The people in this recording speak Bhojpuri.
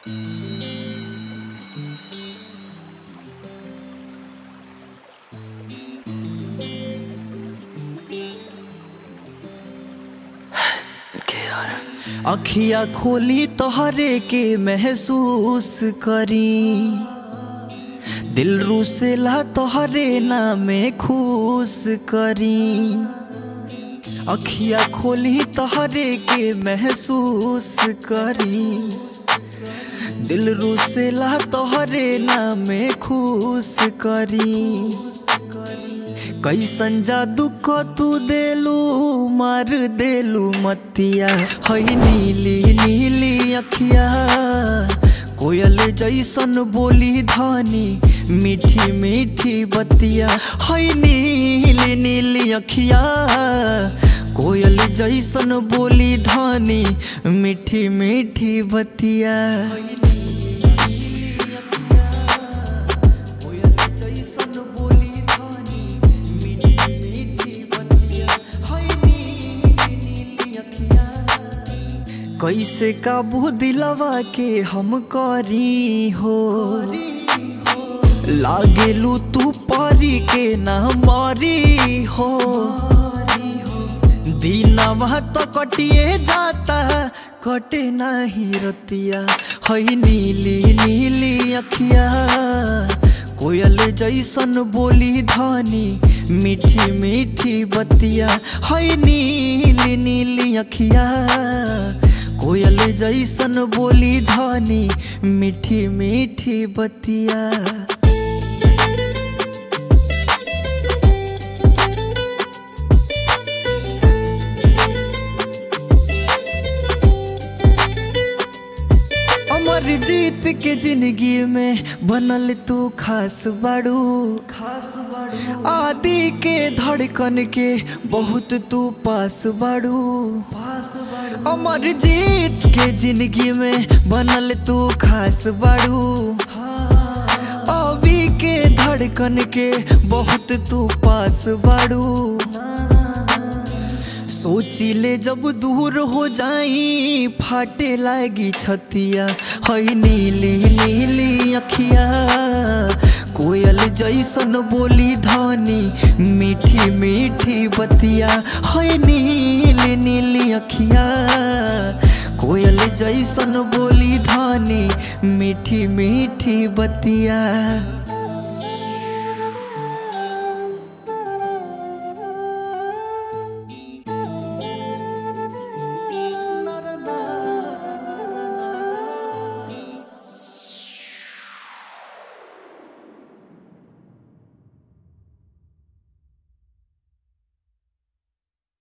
अखिया खोली तोहरे के महसूस करी, दिल रूसेला तोहरे नामे खुश करी। अखिया खोली तोहरे के महसूस करी, दिल रूसेला तोहरे नामे खुश करी। कैसन जादू को तू देलू मार देलू मतिया, हई नीली नीली अखिया कोयल जैसन बोली धनी मीठी मीठी बतिया। हई नीली नीली अखिया कोयल जैसन बोली धनी मीठी मीठी बतिया। कैसे काबू दिलवा के हम करी हो, लागेलू तू पारी के ना मारी हो। दीनवा तो कटिए जाता कटे नहीं रतिया, हई नीली नीली अखिया कोयल जैसन बोली धनी मीठी मीठी बतिया। हई नीली नीली अखिया कोयल जैसन बोली धनी मीठी मीठी बतिया। अमर जीत के जिंदगी में बनल तू खास बाड़ू, खास बाड़ू। आदि के धड़कन के बहुत तू पास बाड़ू, पास बाड़ू। अमर जीत के जिंदगी में बनल तू खास बाड़ू, अभी के धड़कन के बहुत तू पास बाड़ू। सोचिले जब दूर हो जाई फाटे लागी छतिया, हई नीली नीली अखिया कोयल जैसन बोली धनी मीठी मीठी बतिया। हई नीली नीली अखिया कोयल जैसन बोली धनी मीठी मीठी बतिया।